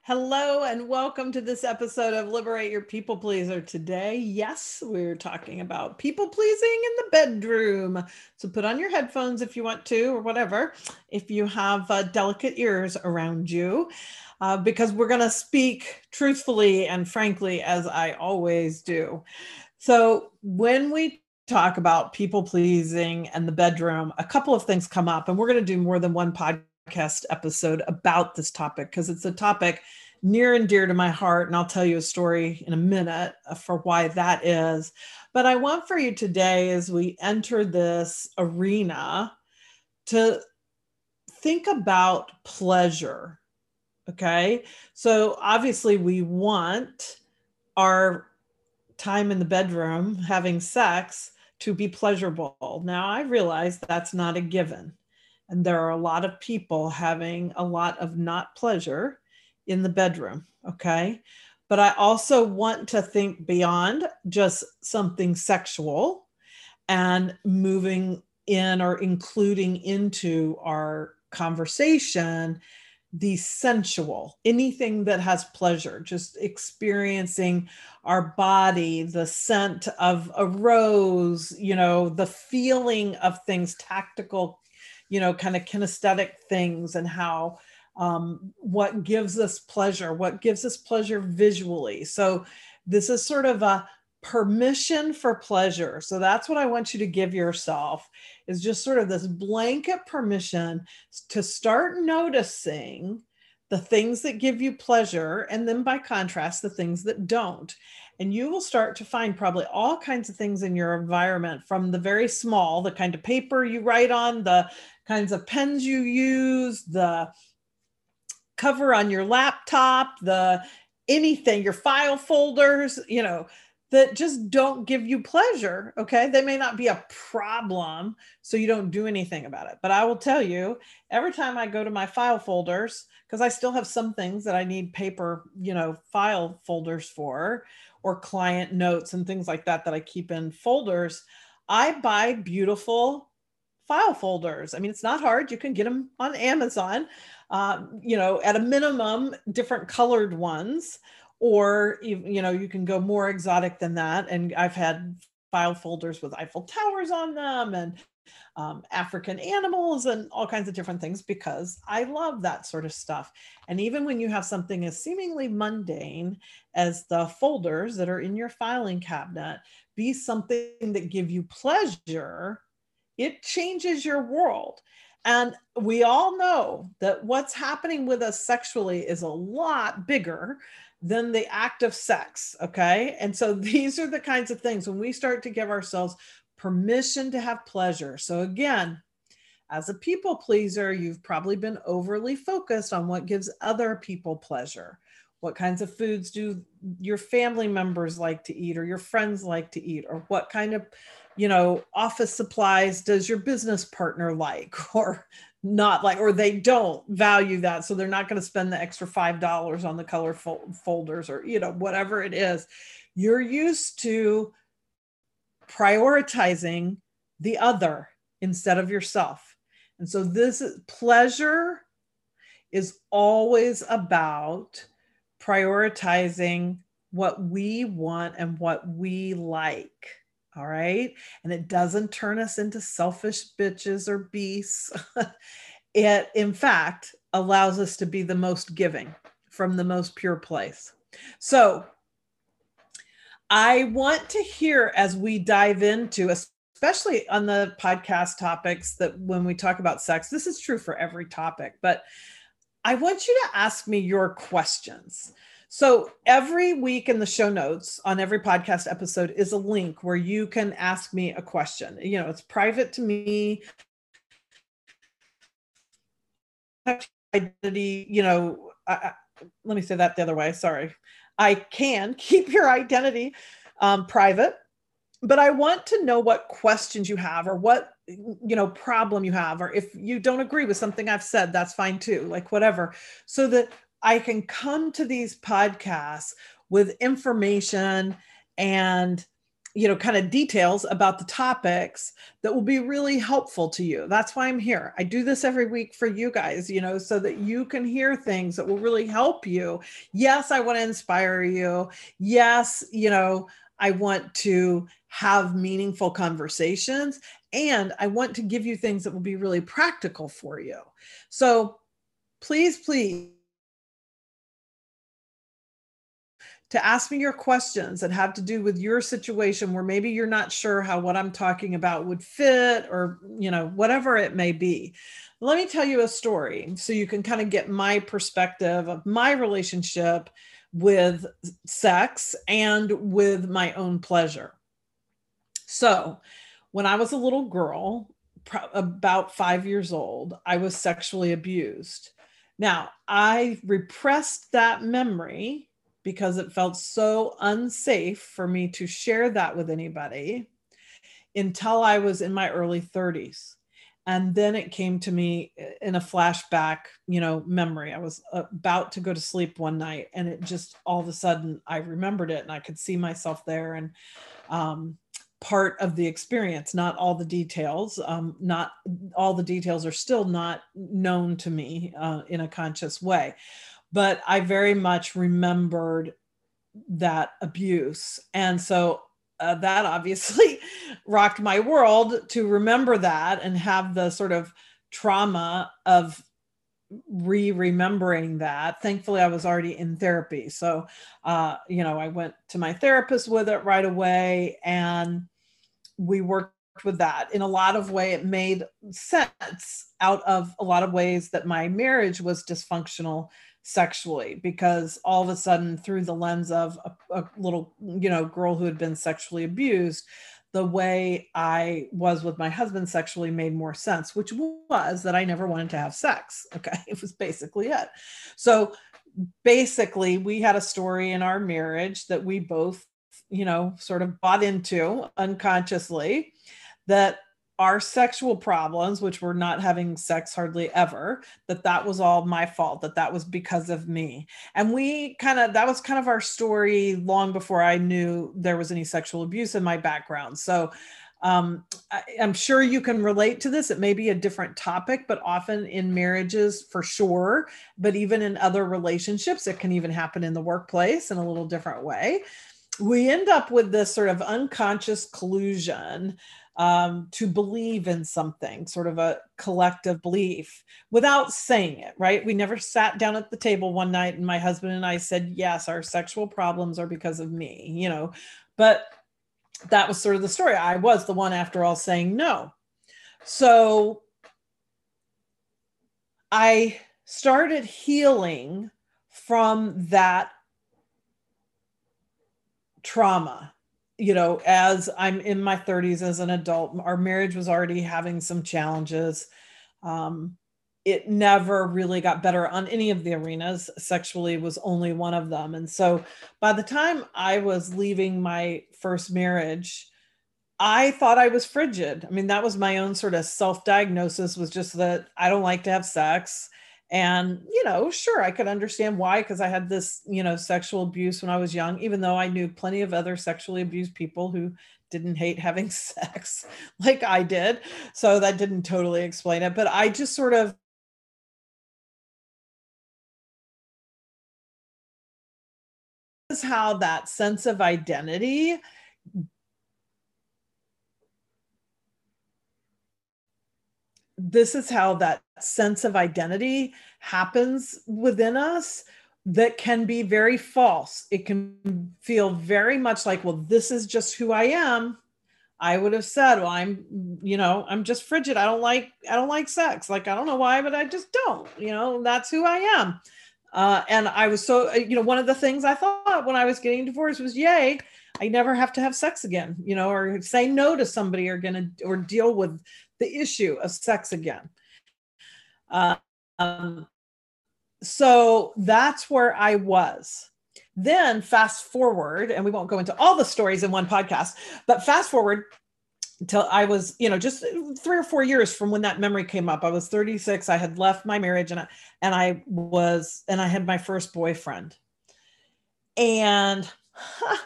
Hello and welcome to this episode of Liberate Your People Pleaser. Today, yes, we're talking about people pleasing in the bedroom. So put on your headphones if you want to, or whatever, if you have delicate ears around you, because we're going to speak truthfully and frankly, as I always do. So when we talk about people pleasing and the bedroom, a couple of things come up, and we're going to do more than one podcast episode about this topic because it's a topic near and dear to my heart. And I'll tell you a story in a minute for why that is. But I want for you today, as we enter this arena, to think about pleasure. Okay. So obviously, we want our time in the bedroom having sex to be pleasurable. Now, I realize that's not a given. And there are a lot of people having a lot of not pleasure in the bedroom. Okay. But I also want to think beyond just something sexual and moving in or including into our conversation the sensual, anything that has pleasure, just experiencing our body, the scent of a rose, the feeling of things, tactical, kind of kinesthetic things, and how what gives us pleasure visually. So this is sort of a permission for pleasure. So that's what I want you to give yourself, is just sort of this blanket permission to start noticing the things that give you pleasure, and then by contrast, the things that don't. And you will start to find probably all kinds of things in your environment, from the very small, the kind of paper you write on, the kinds of pens you use, the cover on your laptop, the anything, your file folders, that just don't give you pleasure. Okay. They may not be a problem, so you don't do anything about it. But I will tell you, every time I go to my file folders, because I still have some things that I need paper, file folders for, or client notes and things like that I keep in folders, I buy beautiful file folders. I mean, it's not hard. You can get them on Amazon, at a minimum, different colored ones, or, you can go more exotic than that. And I've had file folders with Eiffel Towers on them, and African animals and all kinds of different things, because I love that sort of stuff. And even when you have something as seemingly mundane as the folders that are in your filing cabinet be something that give you pleasure, it changes your world. And we all know that what's happening with us sexually is a lot bigger than the act of sex. Okay. And so these are the kinds of things when we start to give ourselves permission to have pleasure. So again, as a people pleaser, you've probably been overly focused on what gives other people pleasure. What kinds of foods do your family members like to eat, or your friends like to eat? Or what kind of, office supplies does your business partner like, or not like, or they don't value that, so they're not going to spend the extra $5 on the color folders, or, whatever it is. You're used to prioritizing the other instead of yourself. And so this pleasure is always about prioritizing what we want and what we like. All right. And it doesn't turn us into selfish bitches or beasts. It, in fact, allows us to be the most giving from the most pure place. So I want to hear, as we dive into, especially on the podcast topics, that when we talk about sex, this is true for every topic, but I want you to ask me your questions. So every week in the show notes on every podcast episode is a link where you can ask me a question. It's private to me. Identity, let me say that the other way. Sorry. I can keep your identity private, but I want to know what questions you have, or what, problem you have, or if you don't agree with something I've said, that's fine too, like whatever, so that I can come to these podcasts with information and kind of details about the topics that will be really helpful to you. That's why I'm here. I do this every week for you guys, so that you can hear things that will really help you. Yes, I want to inspire you. Yes, I want to have meaningful conversations, and I want to give you things that will be really practical for you. So please, to ask me your questions that have to do with your situation where maybe you're not sure how what I'm talking about would fit, or, whatever it may be. Let me tell you a story so you can kind of get my perspective of my relationship with sex and with my own pleasure. So when I was a little girl, about 5 years old, I was sexually abused. Now, I repressed that memory because it felt so unsafe for me to share that with anybody until I was in my early 30s. And then it came to me in a flashback, memory. I was about to go to sleep one night, and it just all of a sudden I remembered it, and I could see myself there, and part of the experience, not all the details. Not all the details are still not known to me in a conscious way. But I very much remembered that abuse. And so that obviously rocked my world to remember that and have the sort of trauma of remembering that. Thankfully, I was already in therapy. So, I went to my therapist with it right away, and we worked with that. In a lot of ways, it made sense out of a lot of ways that my marriage was dysfunctional sexually, because all of a sudden, through the lens of a little, girl who had been sexually abused, the way I was with my husband sexually made more sense, which was that I never wanted to have sex. Okay. It was basically it. So basically, we had a story in our marriage that we both, sort of bought into unconsciously, that our sexual problems, which were not having sex hardly ever, that was all my fault, that was because of me. And that was kind of our story long before I knew there was any sexual abuse in my background. So I'm sure you can relate to this. It may be a different topic, but often in marriages, for sure, but even in other relationships, it can even happen in the workplace in a little different way. We end up with this sort of unconscious collusion to believe in something, sort of a collective belief without saying it, right? We never sat down at the table one night and my husband and I said, yes, our sexual problems are because of me, but that was sort of the story. I was the one, after all, saying no. So I started healing from that trauma. As I'm in my 30s as an adult, our marriage was already having some challenges. It never really got better on any of the arenas. Sexually was only one of them. And so by the time I was leaving my first marriage, I thought I was frigid. I mean, that was my own sort of self-diagnosis, was just that I don't like to have sex. And, sure, I could understand why, because I had this, sexual abuse when I was young, even though I knew plenty of other sexually abused people who didn't hate having sex like I did. So that didn't totally explain it. But I just sort of, this is how that sense of identity happens within us, that can be very false. It can feel very much like, well, this is just who I am. I would have said, well, I'm just frigid. I don't like sex. Like, I don't know why, but I just don't, that's who I am. And I was so, one of the things I thought when I was getting divorced was, yay, I never have to have sex again, or say no to somebody, or deal with the issue of sex again. So that's where I was. Then fast forward, and we won't go into all the stories in one podcast, but fast forward until I was, just 3 or 4 years from when that memory came up. I was 36. I had left my marriage, and I had my first boyfriend. And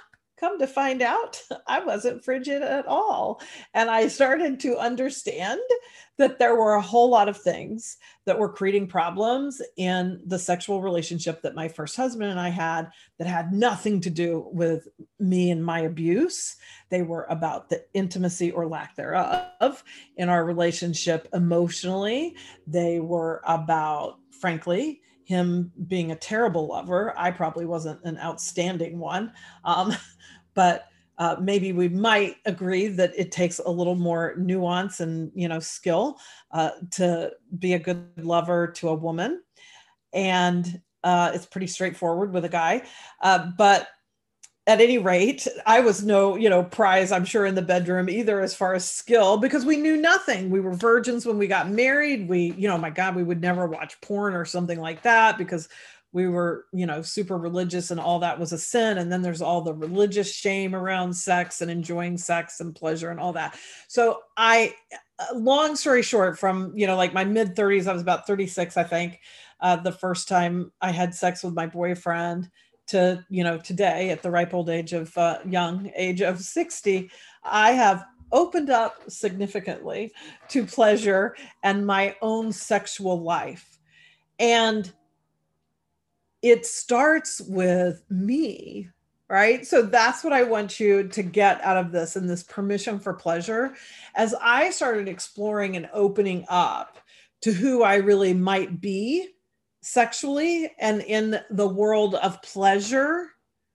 come to find out, I wasn't frigid at all. And I started to understand that there were a whole lot of things that were creating problems in the sexual relationship that my first husband and I had that had nothing to do with me and my abuse. They were about the intimacy or lack thereof in our relationship emotionally. They were about, frankly, him being a terrible lover. I probably wasn't an outstanding one. But maybe we might agree that it takes a little more nuance and skill to be a good lover to a woman, and it's pretty straightforward with a guy. But at any rate, I was no prize, I'm sure, in the bedroom either as far as skill, because we knew nothing. We were virgins when we got married. We, my God, we would never watch porn or something like that because we were, super religious and all that was a sin. And then there's all the religious shame around sex and enjoying sex and pleasure and all that. So long story short, from, like my mid 30s, I was about 36, I think, the first time I had sex with my boyfriend, to, today at the ripe old age of young age of 60, I have opened up significantly to pleasure and my own sexual life. And it starts with me, right? So that's what I want you to get out of this, and this permission for pleasure. As I started exploring and opening up to who I really might be sexually and in the world of pleasure,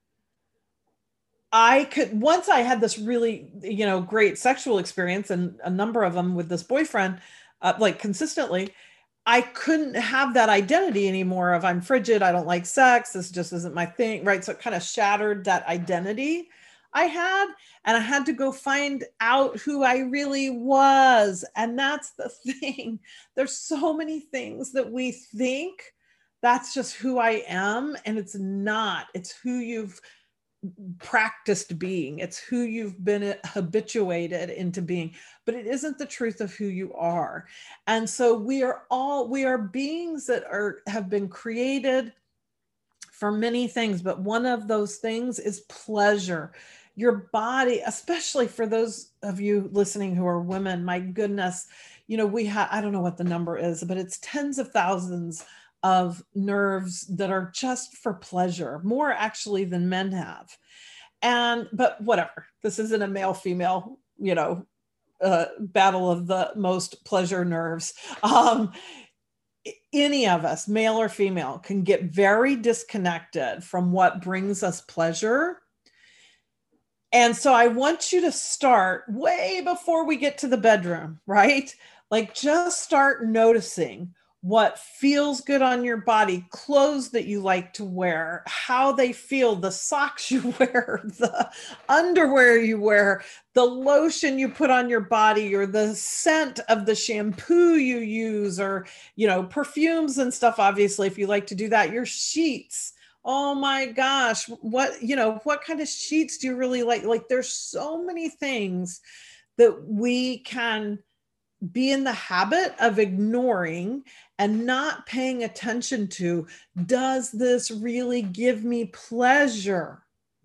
once I had this really, great sexual experience, and a number of them with this boyfriend, like consistently, I couldn't have that identity anymore of I'm frigid, I don't like sex, this just isn't my thing, right? So it kind of shattered that identity I had, and I had to go find out who I really was. And that's the thing. There's so many things that we think that's just who I am, and it's not. It's who you've practiced being. It's who you've been habituated into being, but it isn't the truth of who you are. And so we are beings that have been created for many things, but one of those things is pleasure. Your body, especially for those of you listening who are women, my goodness, we have, I don't know what the number is, but it's tens of thousands of nerves that are just for pleasure, more actually than men have. But whatever, this isn't a male female, battle of the most pleasure nerves. Any of us, male or female, can get very disconnected from what brings us pleasure. And so I want you to start way before we get to the bedroom, right? Like, just start noticing what feels good on your body, clothes that you like to wear, how they feel, the socks you wear, the underwear you wear, the lotion you put on your body, or the scent of the shampoo you use, or, perfumes and stuff. Obviously, if you like to do that, your sheets. Oh my gosh, what kind of sheets do you really like? Like, there's so many things that we can be in the habit of ignoring and not paying attention to. Does this really give me pleasure?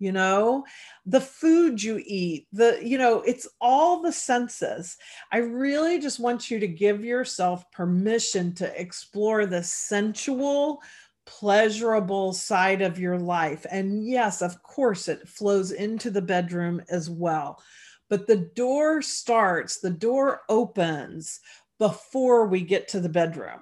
The food you eat, it's all the senses. I really just want you to give yourself permission to explore the sensual, pleasurable side of your life. And yes, of course, it flows into the bedroom as well. But the door opens before we get to the bedroom.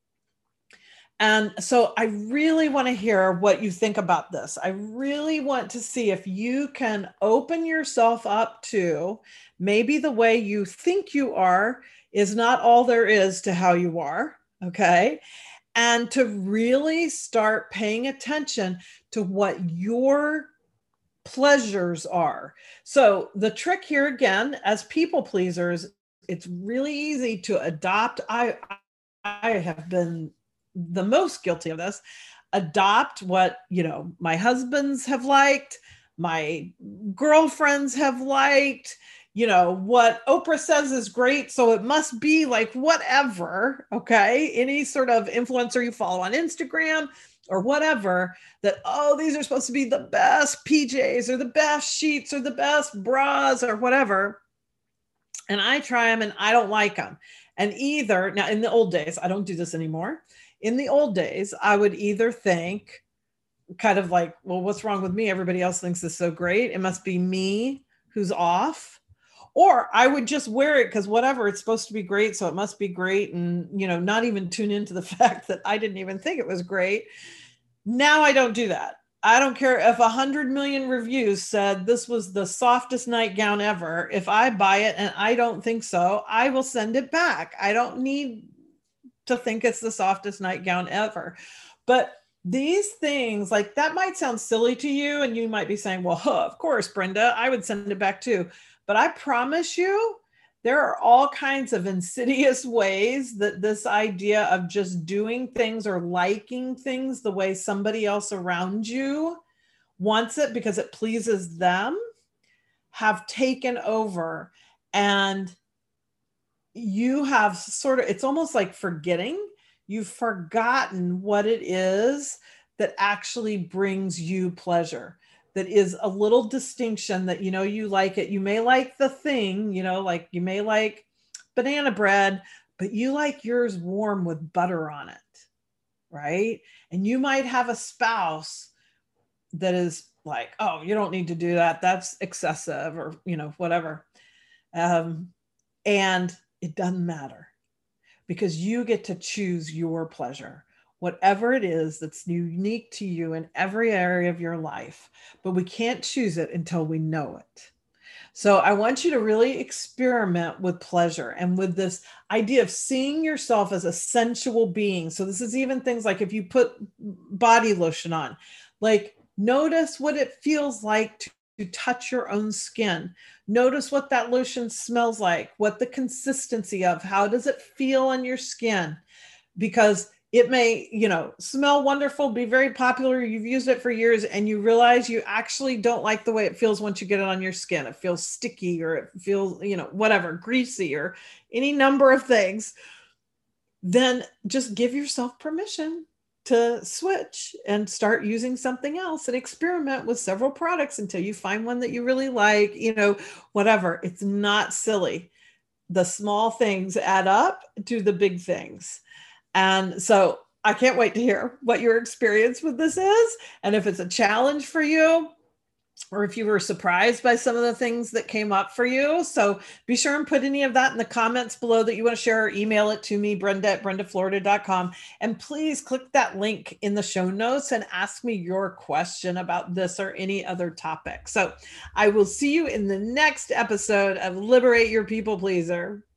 And so I really want to hear what you think about this. I really want to see if you can open yourself up to maybe the way you think you are is not all there is to how you are. Okay. And to really start paying attention to what your pleasures are. So the trick here, again, as people pleasers, it's really easy to adopt. I have been the most guilty of this. Adopt what, my husbands have liked, my girlfriends have liked, what Oprah says is great, so it must be like whatever. Okay. Any sort of influencer you follow on Instagram, or whatever, that, oh, these are supposed to be the best PJs or the best sheets or the best bras or whatever. And I try them and I don't like them. And either, now in the old days, I don't do this anymore. In the old days, I would either think, kind of like, well, what's wrong with me? Everybody else thinks this is so great. It must be me who's off. Or I would just wear it because whatever, it's supposed to be great. So it must be great. And, not even tune into the fact that I didn't even think it was great. Now I don't do that. I don't care if 100 million reviews said this was the softest nightgown ever. If I buy it and I don't think so, I will send it back. I don't need to think it's the softest nightgown ever. But these things, like, that might sound silly to you, and you might be saying, well, of course, Brenda, I would send it back too. But I promise you, there are all kinds of insidious ways that this idea of just doing things or liking things the way somebody else around you wants it because it pleases them have taken over. And you have sort of, it's almost like forgetting. You've forgotten what it is that actually brings you pleasure. That is a little distinction that, you like it. You may like the thing, like you may like banana bread, but you like yours warm with butter on it, right? And you might have a spouse that is like, oh, you don't need to do that. That's excessive, or, whatever. And it doesn't matter because you get to choose your pleasure, whatever it is that's unique to you in every area of your life. But we can't choose it until we know it. So I want you to really experiment with pleasure and with this idea of seeing yourself as a sensual being. So this is even things like if you put body lotion on, like, notice what it feels like to touch your own skin. Notice what that lotion smells like, what the consistency of, how does it feel on your skin? Because it may, smell wonderful, be very popular. You've used it for years and you realize you actually don't like the way it feels once you get it on your skin. It feels sticky, or it feels, whatever, greasy, or any number of things. Then just give yourself permission to switch and start using something else and experiment with several products until you find one that you really like, whatever. It's not silly. The small things add up to the big things. And so I can't wait to hear what your experience with this is. And if it's a challenge for you, or if you were surprised by some of the things that came up for you. So be sure and put any of that in the comments below that you want to share, or email it to me, Brenda@brendaflorida.com. And please click that link in the show notes and ask me your question about this or any other topic. So I will see you in the next episode of Liberate Your People Pleaser.